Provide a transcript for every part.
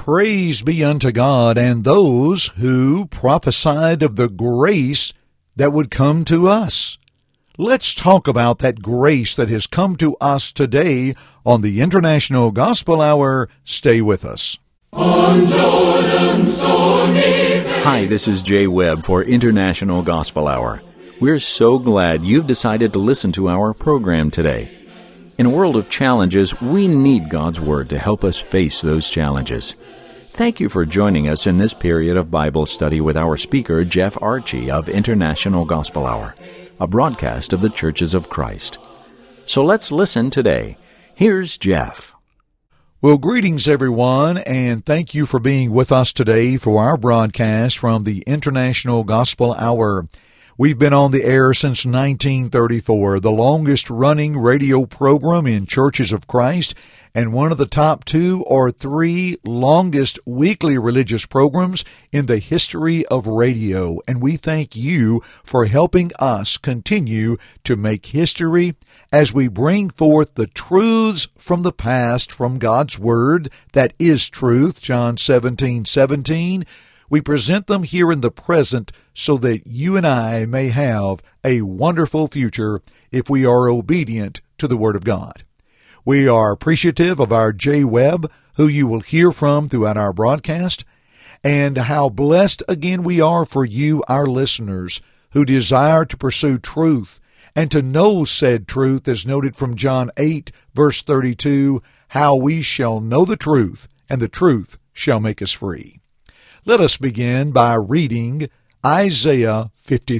Praise be unto God, and those who prophesied of the grace that would come to us. Let's talk about that grace that has come to us today on the International Gospel Hour. Stay with us. On Jordan so near. Hi, this is Jay Webb for International Gospel Hour. We're so glad you've decided to listen to our program today. In a world of challenges, we need God's Word to help us face those challenges. Thank you for joining us in this period of Bible study with our speaker, Jeff Archie of International Gospel Hour, a broadcast of the Churches of Christ. So let's listen today. Here's Jeff. Well, greetings everyone, and thank you for being with us today for our broadcast from the International Gospel Hour. We've been on the air since 1934, the longest-running radio program in Churches of Christ, and one of the top 2 or 3 longest weekly religious programs in the history of radio. And we thank you for helping us continue to make history as we bring forth the truths from the past from God's Word that is truth, John 17:17. We present them here in the present so that you and I may have a wonderful future if we are obedient to the Word of God. We are appreciative of our Jay Webb, who you will hear from throughout our broadcast, and how blessed again we are for you, our listeners, who desire to pursue truth and to know said truth, as noted from John 8, verse 32, how we shall know the truth, and the truth shall make us free. Let us begin by reading Isaiah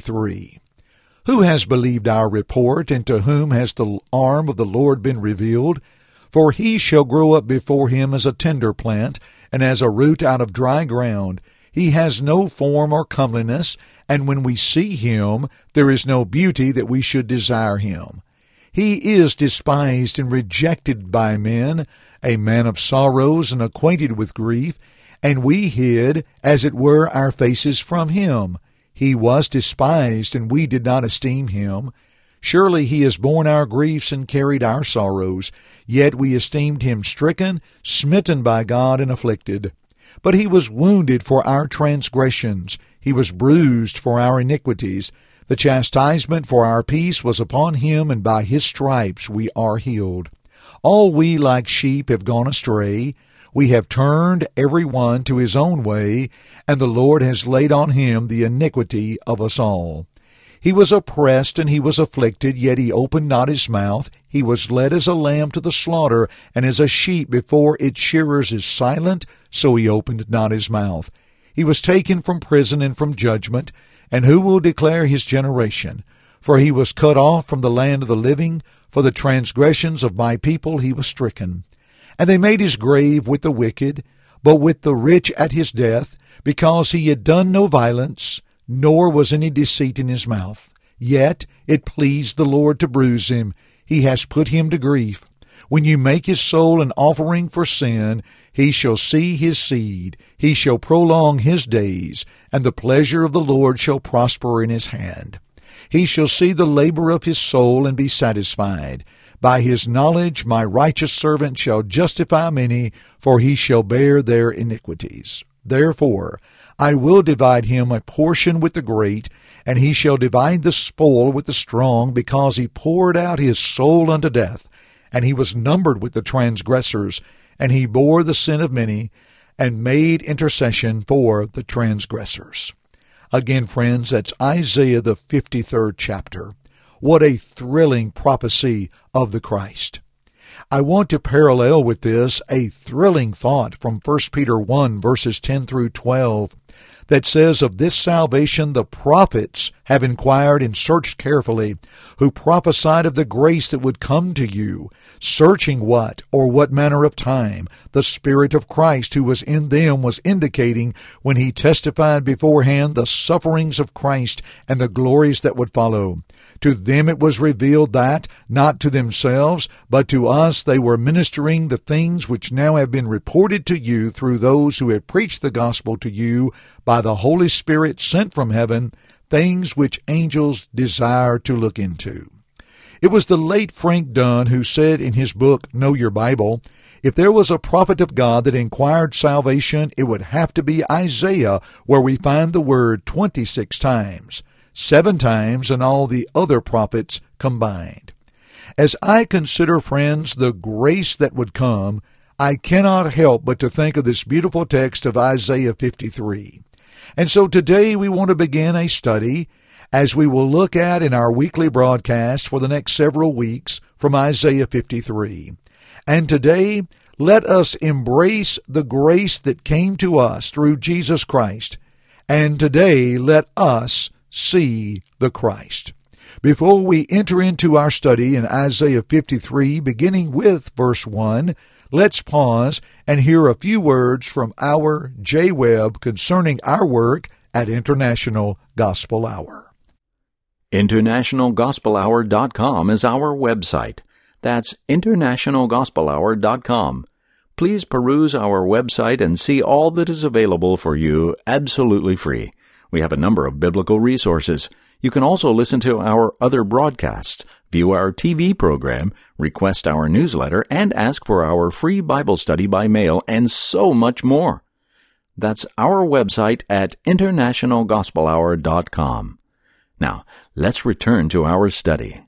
53. Who has believed our report, and to whom has the arm of the Lord been revealed? For he shall grow up before him as a tender plant, and as a root out of dry ground. He has no form or comeliness, and when we see him, there is no beauty that we should desire him. He is despised and rejected by men, a man of sorrows and acquainted with grief, and we hid, as it were, our faces from him. He was despised, and we did not esteem him. Surely he has borne our griefs and carried our sorrows. Yet we esteemed him stricken, smitten by God, and afflicted. But he was wounded for our transgressions. He was bruised for our iniquities. The chastisement for our peace was upon him, and by his stripes we are healed. All we like sheep have gone astray. We have turned every one to his own way, and the Lord has laid on him the iniquity of us all. He was oppressed and he was afflicted, yet he opened not his mouth. He was led as a lamb to the slaughter, and as a sheep before its shearers is silent, so he opened not his mouth. He was taken from prison and from judgment, and who will declare his generation? For he was cut off from the land of the living. For the transgressions of my people he was stricken. And they made his grave with the wicked, but with the rich at his death, because he had done no violence, nor was any deceit in his mouth. Yet it pleased the Lord to bruise him. He has put him to grief. When you make his soul an offering for sin, he shall see his seed. He shall prolong his days, and the pleasure of the Lord shall prosper in his hand. He shall see the labor of his soul and be satisfied. By his knowledge my righteous servant shall justify many, for he shall bear their iniquities. Therefore I will divide him a portion with the great, and he shall divide the spoil with the strong, because he poured out his soul unto death, and he was numbered with the transgressors, and he bore the sin of many, and made intercession for the transgressors. Again, friends, that's Isaiah the 53rd chapter. What a thrilling prophecy of the Christ. I want to parallel with this a thrilling thought from 1 Peter 1, verses 10 through 12, that says, of this salvation the prophets have inquired and searched carefully, who prophesied of the grace that would come to you, searching what or what manner of time the Spirit of Christ who was in them was indicating when he testified beforehand the sufferings of Christ and the glories that would follow. To them it was revealed that, not to themselves, but to us they were ministering the things which now have been reported to you through those who have preached the gospel to you by the Holy Spirit sent from heaven, things which angels desire to look into. It was the late Frank Dunn who said in his book, Know Your Bible, If there was a prophet of God that inquired salvation, it would have to be Isaiah, where we find the word 26 times, 7 times in all the other prophets combined. As I consider, friends, the grace that would come, I cannot help but to think of this beautiful text of Isaiah 53. And so today we want to begin a study, as we will look at in our weekly broadcast for the next several weeks, from Isaiah 53. And today, let us embrace the grace that came to us through Jesus Christ. And today, let us see the Christ. Before we enter into our study in Isaiah 53, beginning with verse 1, let's pause and hear a few words from our J. Webb concerning our work at International Gospel Hour. InternationalGospelHour.com is our website. That's InternationalGospelHour.com. Please peruse our website and see all that is available for you absolutely free. We have a number of biblical resources. You can also listen to our other broadcasts, view our TV program, request our newsletter, and ask for our free Bible study by mail, and so much more. That's our website at InternationalGospelHour.com. Now, let's return to our study.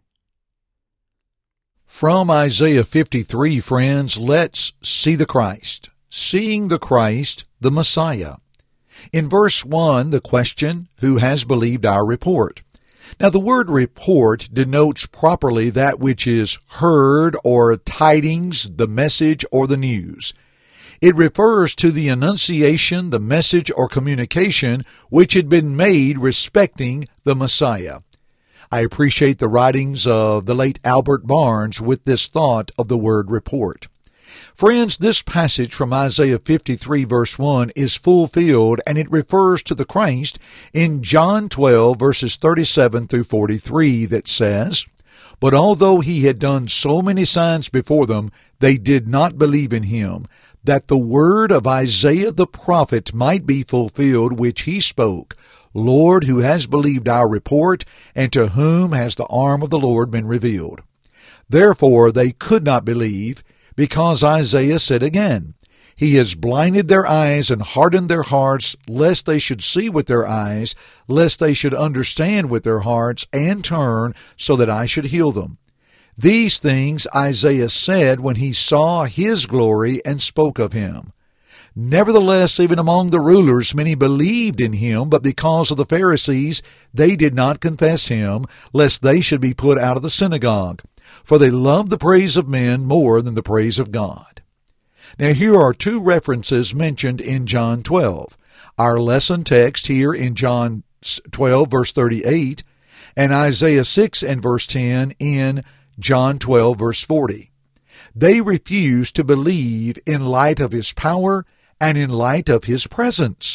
From Isaiah 53, friends, let's see the Christ. Seeing the Christ, the Messiah. In verse 1, the question, who has believed our report? Now, the word report denotes properly that which is heard or tidings, the message, or the news. It refers to the annunciation, the message, or communication which had been made respecting the Messiah. I appreciate the writings of the late Albert Barnes with this thought of the word report. Friends, this passage from Isaiah 53 verse 1 is fulfilled, and it refers to the Christ in John 12 verses 37 through 43 that says, "But although he had done so many signs before them, they did not believe in him, that the word of Isaiah the prophet might be fulfilled, which he spoke, Lord, who has believed our report, and to whom has the arm of the Lord been revealed? Therefore they could not believe, because Isaiah said again, He has blinded their eyes and hardened their hearts, lest they should see with their eyes, lest they should understand with their hearts, and turn, so that I should heal them. These things Isaiah said when he saw his glory and spoke of him. Nevertheless, even among the rulers many believed in him, but because of the Pharisees they did not confess him, lest they should be put out of the synagogue. For they loved the praise of men more than the praise of God." Now here are two references mentioned in John 12. Our lesson text here in John 12 verse 38, and Isaiah 6 and verse 10 in John 12 verse 40. They refused to believe in light of his power and in light of his presence.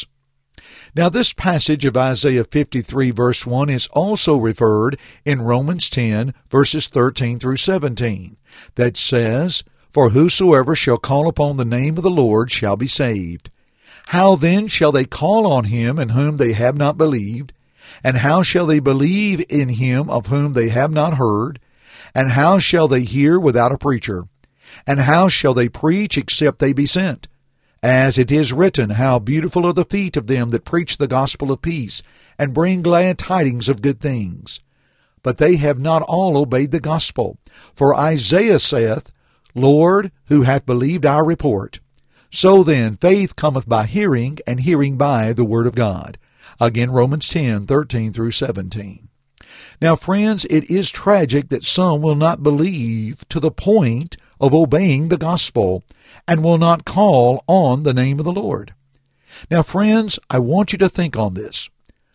Now this passage of Isaiah 53 verse 1 is also referred in Romans 10 verses 13 through 17, that says, "For whosoever shall call upon the name of the Lord shall be saved. How then shall they call on him in whom they have not believed? And how shall they believe in him of whom they have not heard? And how shall they hear without a preacher? And how shall they preach except they be sent? As it is written, how beautiful are the feet of them that preach the gospel of peace, and bring glad tidings of good things. But they have not all obeyed the gospel. For Isaiah saith, Lord, who hath believed our report? So then faith cometh by hearing, and hearing by the word of God." Again, Romans 10, 13 through 17. Now, friends, it is tragic that some will not believe to the point of obeying the gospel, and will not call on the name of the Lord. Now, friends, I want you to think on this.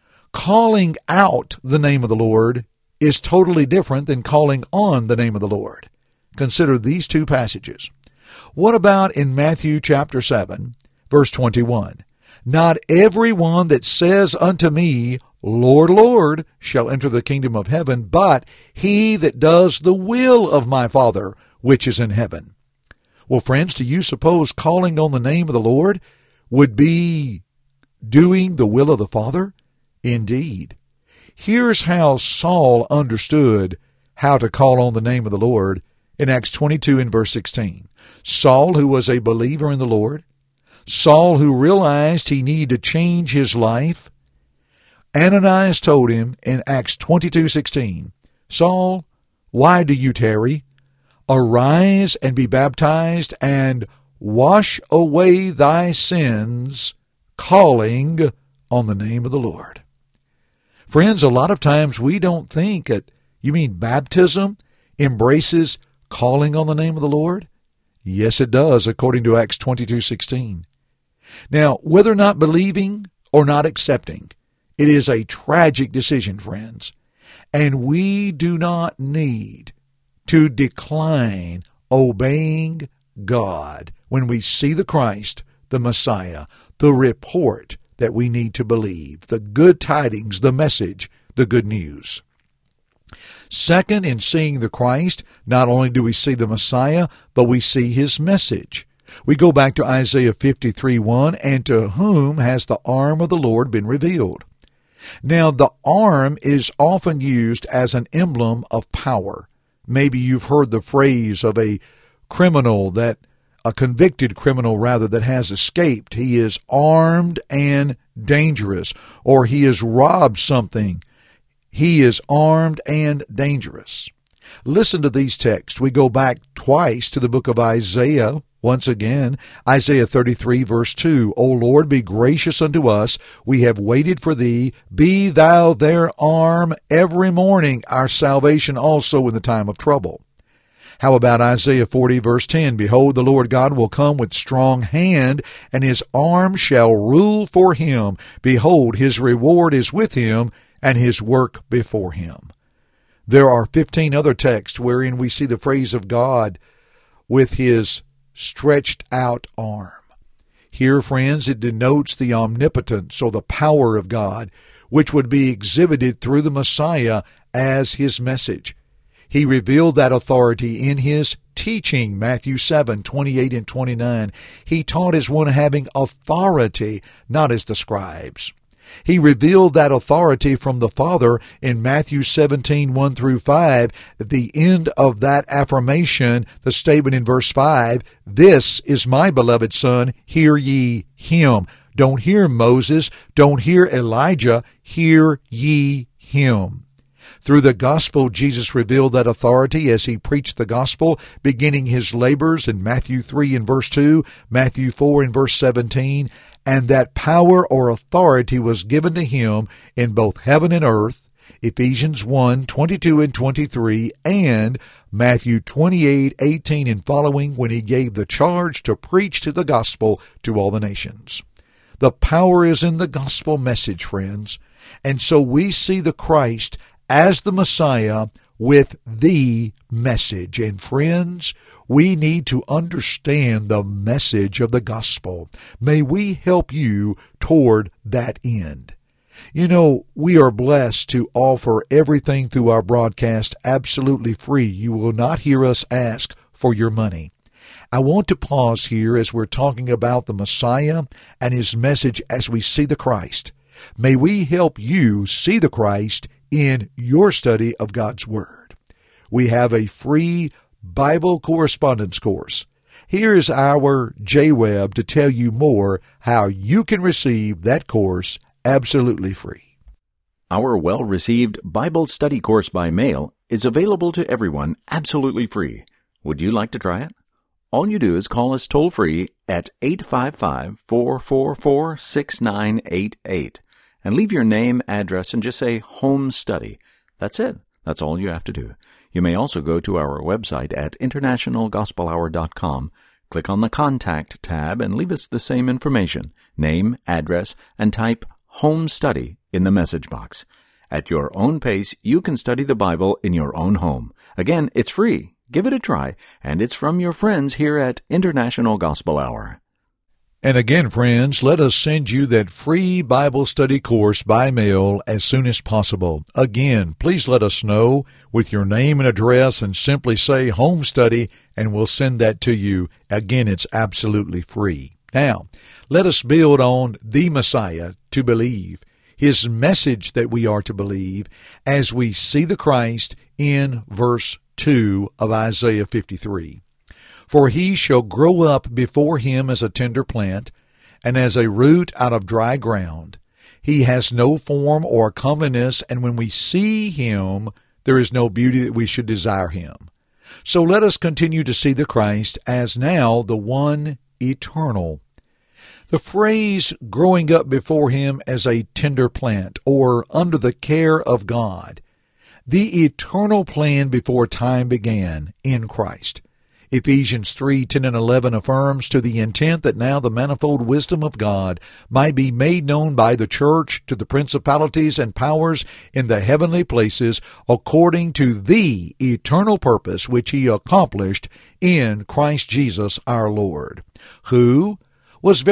Calling out the name of the Lord is totally different than calling on the name of the Lord. Consider these two passages. What about in Matthew chapter 7, verse 21? "Not every one that says unto me, Lord, Lord, shall enter the kingdom of heaven, but he that does the will of my Father which is in heaven." Well, friends, do you suppose calling on the name of the Lord would be doing the will of the Father? Indeed. Here's how Saul understood how to call on the name of the Lord in Acts 22 and verse 16. Saul, who was a believer in the Lord, Saul, who realized he needed to change his life, Ananias told him in Acts 22:16, Saul, why do you tarry? Arise and be baptized and wash away thy sins, calling on the name of the Lord. Friends, a lot of times we don't think that, you mean baptism embraces calling on the name of the Lord? Yes, it does, according to Acts 22:16. Now, whether or not believing or not accepting, it is a tragic decision, friends, and we do not need to decline obeying God when we see the Christ, the Messiah, the report that we need to believe, the good tidings, the message, the good news. Second, in seeing the Christ, not only do we see the Messiah, but we see his message. We go back to Isaiah 53:1, and to whom has the arm of the Lord been revealed? Now, the arm is often used as an emblem of power. Maybe you've heard the phrase of a convicted criminal that has escaped. He is armed and dangerous, or he has robbed something. He is armed and dangerous. Listen to these texts. We go back twice to the book of Isaiah. Once again, Isaiah 33, verse 2, O Lord, be gracious unto us. We have waited for thee. Be thou their arm every morning, our salvation also in the time of trouble. How about Isaiah 40, verse 10? Behold, the Lord God will come with strong hand, and his arm shall rule for him. Behold, his reward is with him, and his work before him. There are 15 other texts wherein we see the phrase of God with his stretched out arm. Here, friends, it denotes the omnipotence or the power of God, which would be exhibited through the Messiah as his message. He revealed that authority in his teaching, Matthew 7:28 and 29. He taught as one having authority, not as the scribes. He revealed that authority from the Father in Matthew 17:1 through 5. At the end of that affirmation, the statement in verse 5, This is my beloved Son, hear ye him. Don't hear Moses, don't hear Elijah, hear ye him. Through the gospel, Jesus revealed that authority as he preached the gospel, beginning his labors in Matthew 3 and verse 2, Matthew 4 and verse 17, and that power or authority was given to him in both heaven and earth, Ephesians 1:22 and 23, and Matthew 28:18 and following, when he gave the charge to preach to the gospel to all the nations. The power is in the gospel message, friends, and so we see the Christ as the Messiah with the message. And friends, we need to understand the message of the gospel. May we help you toward that end. You know, we are blessed to offer everything through our broadcast absolutely free. You will not hear us ask for your money. I want to pause here as we're talking about the Messiah and his message as we see the Christ. May we help you see the Christ in your study of God's Word. We have a free Bible correspondence course. Here is our J. Webb to tell you more how you can receive that course absolutely free. Our well-received Bible study course by mail is available to everyone absolutely free. Would you like to try it? All you do is call us toll-free at 855-444-6988 and leave your name, address, and just say Home Study. That's it. That's all you have to do. You may also go to our website at internationalgospelhour.com, click on the Contact tab, and leave us the same information, name, address, and type Home Study in the message box. At your own pace, you can study the Bible in your own home. Again, it's free. Give it a try, and it's from your friends here at International Gospel Hour. And again, friends, let us send you that free Bible study course by mail as soon as possible. Again, please let us know with your name and address and simply say Home Study, and we'll send that to you. Again, it's absolutely free. Now, let us build on the Messiah to believe. His message that we are to believe as we see the Christ in verse 2 of Isaiah 53. For he shall grow up before him as a tender plant, and as a root out of dry ground. He has no form or comeliness, and when we see him, there is no beauty that we should desire him. So let us continue to see the Christ as now the one eternal. The phrase growing up before him as a tender plant, or under the care of God, the eternal plan before time began in Christ. Ephesians 3:10 and 11 affirms, to the intent that now the manifold wisdom of God might be made known by the church to the principalities and powers in the heavenly places, according to the eternal purpose which he accomplished in Christ Jesus our Lord, who was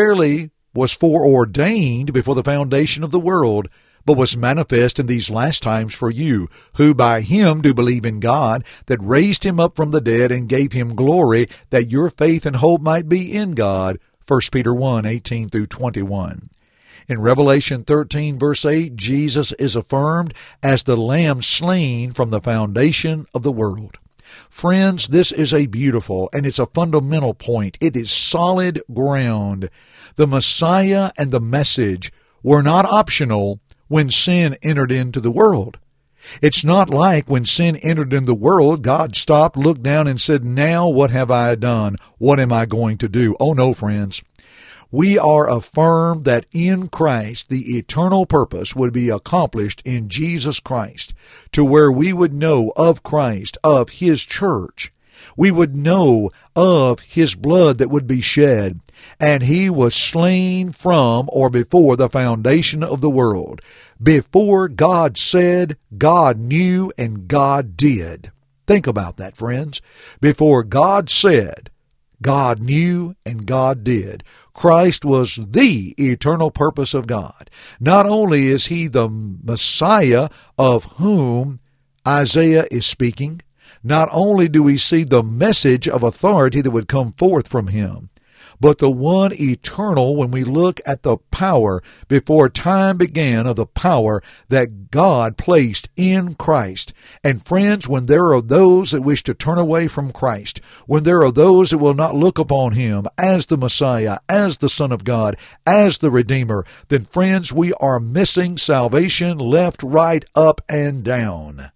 foreordained before the foundation of the world, but was manifest in these last times for you, who by him do believe in God, that raised him up from the dead and gave him glory, that your faith and hope might be in God. 1 Peter 1:18 through 21. In Revelation 13, verse 8, Jesus is affirmed as the Lamb slain from the foundation of the world. Friends, this is a beautiful and it's a fundamental point. It is solid ground. The Messiah and the message were not optional when sin entered into the world. It's not like when sin entered in the world, God stopped, looked down, and said, now what have I done? What am I going to do? Oh no, friends. We are affirmed that in Christ the eternal purpose would be accomplished in Jesus Christ, to where we would know of Christ, of his church. We would know of his blood that would be shed, and he was slain from or before the foundation of the world. Before God said, God knew, and God did. Think about that, friends. Before God said, God knew, and God did. Christ was the eternal purpose of God. Not only is he the Messiah of whom Isaiah is speaking, not only do we see the message of authority that would come forth from him, but the one eternal, when we look at the power before time began of the power that God placed in Christ. And friends, when there are those that wish to turn away from Christ, when there are those that will not look upon him as the Messiah, as the Son of God, as the Redeemer, then friends, we are missing salvation left, right, up, and down.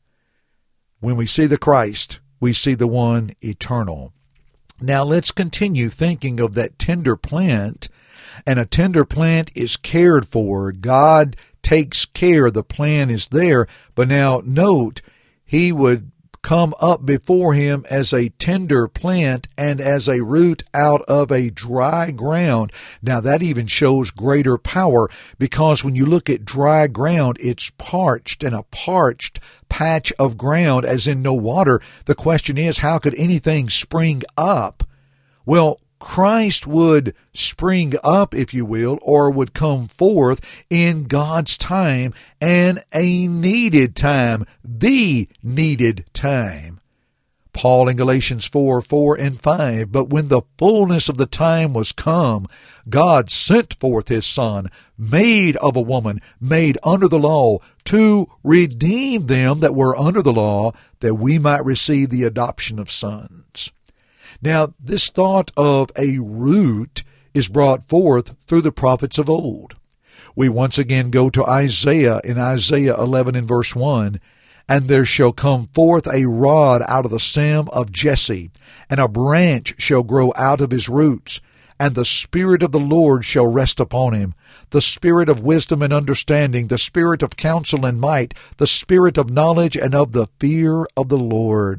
When we see the Christ, we see the one eternal. Now let's continue thinking of that tender plant, and a tender plant is cared for. God takes care, the plant is there, but now note, he would come up before him as a tender plant and as a root out of a dry ground. Now that even shows greater power, because when you look at dry ground, it's parched, and a parched patch of ground as in no water. The question is, how could anything spring up? Well, Christ would spring up, if you will, or would come forth in God's time, and a needed time, the needed time. Paul in Galatians 4:4 and 5, but when the fullness of the time was come, God sent forth his Son, made of a woman, made under the law, to redeem them that were under the law, that we might receive the adoption of sons. Now, this thought of a root is brought forth through the prophets of old. We once again go to Isaiah in Isaiah 11 and verse 1, and there shall come forth a rod out of the stem of Jesse, and a branch shall grow out of his roots, and the Spirit of the Lord shall rest upon him, the Spirit of wisdom and understanding, the Spirit of counsel and might, the Spirit of knowledge and of the fear of the Lord.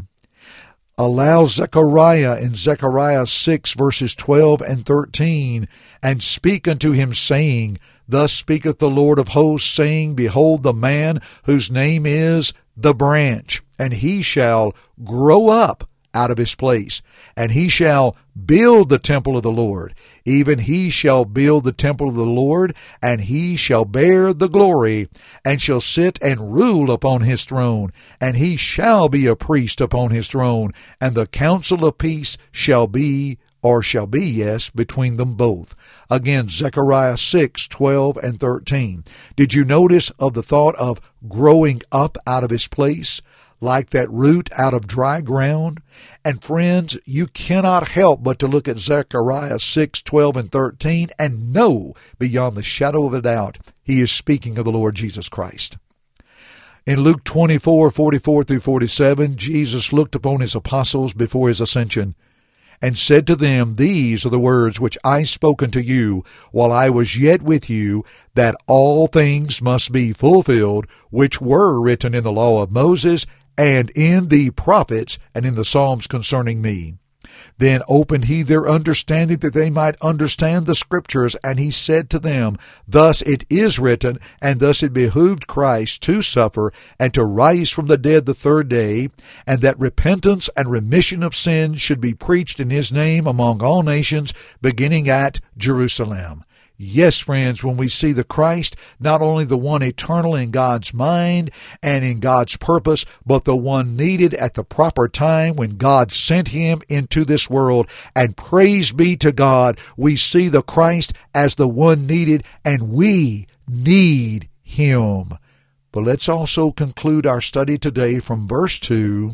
Allow Zechariah in Zechariah 6 verses 12 and 13, and speak unto him, saying, Thus speaketh the Lord of hosts, saying, Behold, the man whose name is the branch, and he shall grow up out of his place, and he shall build the temple of the Lord. Even he shall build the temple of the Lord, and he shall bear the glory, and shall sit and rule upon his throne, and he shall be a priest upon his throne, and the counsel of peace shall be or shall be yes, between them both. Again, Zechariah 6:12 and 13. Did you notice of the thought of growing up out of his place, like that root out of dry ground? And friends, you cannot help but to look at Zechariah 6:12 and 13 and know beyond the shadow of a doubt he is speaking of the Lord Jesus Christ. In Luke 24:44 through 47, Jesus looked upon his apostles before his ascension and said to them, These are the words which I spoke unto you while I was yet with you, that all things must be fulfilled, which were written in the law of Moses, and in the prophets, and in the Psalms concerning me. Then opened he their understanding, that they might understand the Scriptures. And he said to them, Thus it is written, and thus it behooved Christ to suffer, and to rise from the dead the third day, and that repentance and remission of sins should be preached in his name among all nations, beginning at Jerusalem. Yes, friends, when we see the Christ, not only the one eternal in God's mind and in God's purpose, but the one needed at the proper time when God sent him into this world. And praise be to God, we see the Christ as the one needed, and we need him. But let's also conclude our study today from verse 2,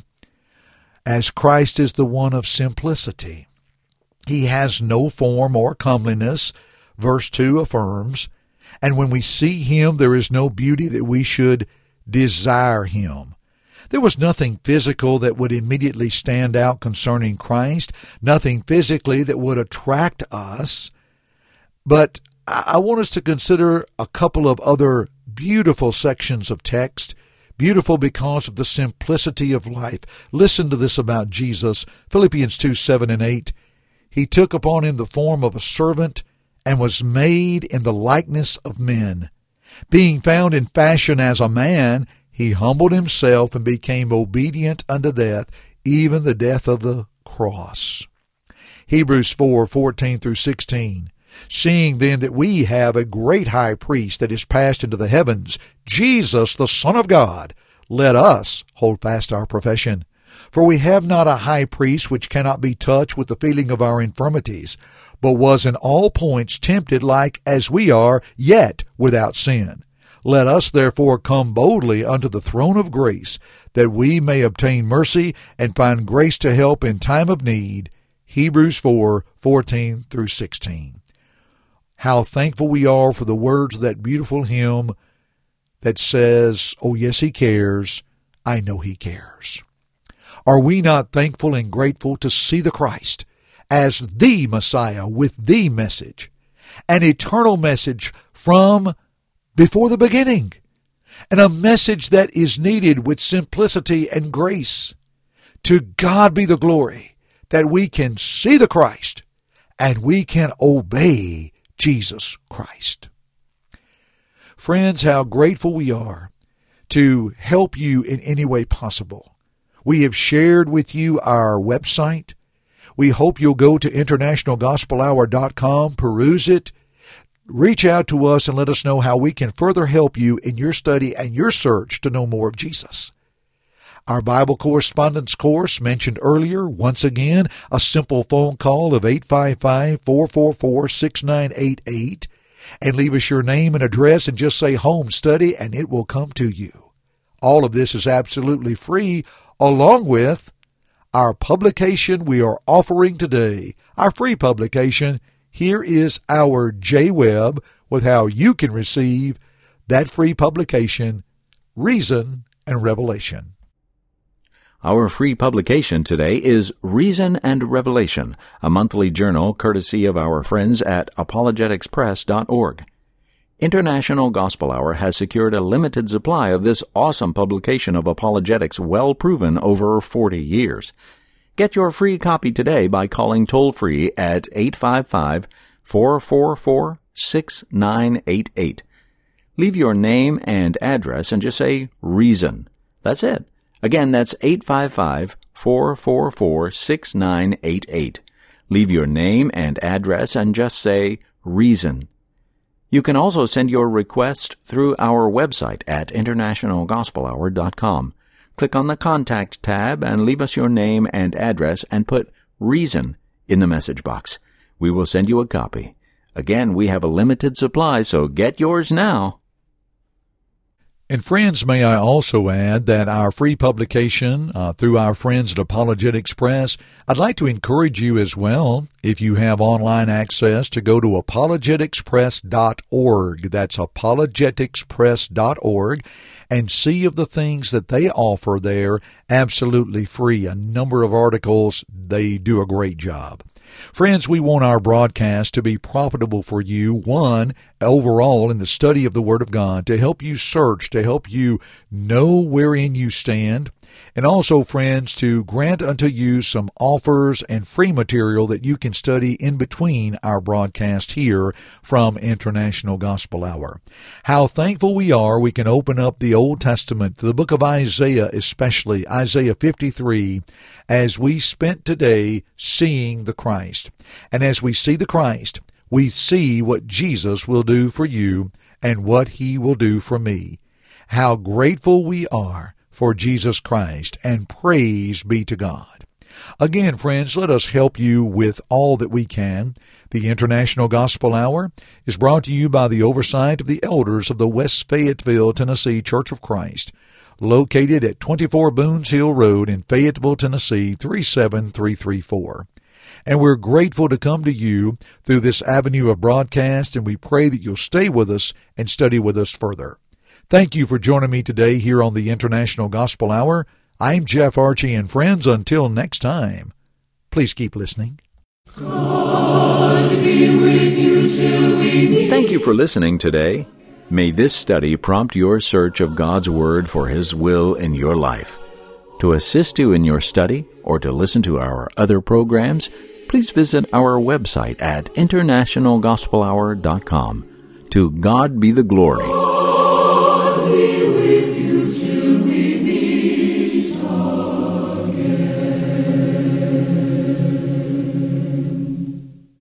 as Christ is the one of simplicity. He has no form or comeliness, verse 2 affirms, and when we see him, there is no beauty that we should desire him. There was nothing physical that would immediately stand out concerning Christ, nothing physically that would attract us. But I want us to consider a couple of other beautiful sections of text, beautiful because of the simplicity of life. Listen to this about Jesus, Philippians 2:7 and 8. He took upon him the form of a servant, and was made in the likeness of men. Being found in fashion as a man, he humbled himself and became obedient unto death, even the death of the cross. Hebrews 4:14 through 16. Seeing then that we have a great high priest that is passed into the heavens, Jesus the Son of God, let us hold fast our profession. For we have not a high priest which cannot be touched with the feeling of our infirmities, but was in all points tempted like as we are, yet without sin. Let us therefore come boldly unto the throne of grace, that we may obtain mercy and find grace to help in time of need. Hebrews 4:14 through 16. How thankful we are for the words of that beautiful hymn that says, Oh yes, he cares, I know he cares. Are we not thankful and grateful to see the Christ as the Messiah with the message, an eternal message from before the beginning, and a message that is needed with simplicity and grace? To God be the glory that we can see the Christ and we can obey Jesus Christ. Friends, how grateful we are to help you in any way possible. We have shared with you our website. We hope you'll go to internationalgospelhour.com, peruse it, reach out to us and let us know how we can further help you in your study and your search to know more of Jesus. Our Bible correspondence course mentioned earlier, once again, a simple phone call of 855-444-6988, and leave us your name and address and just say home study and it will come to you. All of this is absolutely free, along with our publication we are offering today, our free publication. Here is our J-Web with how you can receive that free publication, Reason and Revelation. Our free publication today is Reason and Revelation, a monthly journal courtesy of our friends at apologeticspress.org. International Gospel Hour has secured a limited supply of this awesome publication of apologetics well proven over 40 years. Get your free copy today by calling toll-free at 855-444-6988. Leave your name and address and just say Reason. That's it. Again, that's 855-444-6988. Leave your name and address and just say Reason. You can also send your request through our website at internationalgospelhour.com. Click on the Contact tab and leave us your name and address and put Reason in the message box. We will send you a copy. Again, we have a limited supply, so get yours now. And friends, may I also add that our free publication through our friends at Apologetics Press, I'd like to encourage you as well, if you have online access, to go to apologeticspress.org. That's apologeticspress.org, and see of the things that they offer there absolutely free. A number of articles, they do a great job. Friends, we want our broadcast to be profitable for you, one, overall in the study of the Word of God, to help you search, to help you know wherein you stand, and also, friends, to grant unto you some offers and free material that you can study in between our broadcast here from International Gospel Hour. How thankful we are we can open up the Old Testament, the book of Isaiah especially, Isaiah 53, as we spent today seeing the Christ. And as we see the Christ, we see what Jesus will do for you and what He will do for me. How grateful we are for Jesus Christ, and praise be to God. Again, friends, let us help you with all that we can. The International Gospel Hour is brought to you by the oversight of the elders of the West Fayetteville, Tennessee Church of Christ, located at 24 Boones Hill Road in Fayetteville, Tennessee, 37334. And we're grateful to come to you through this avenue of broadcast, and we pray that you'll stay with us and study with us further. Thank you for joining me today here on the International Gospel Hour. I'm Jeff Archie, and friends, until next time, please keep listening. God be with you till we meet. Thank you for listening today. May this study prompt your search of God's Word for His will in your life. To assist you in your study or to listen to our other programs, please visit our website at internationalgospelhour.com. To God be the glory. Be with you.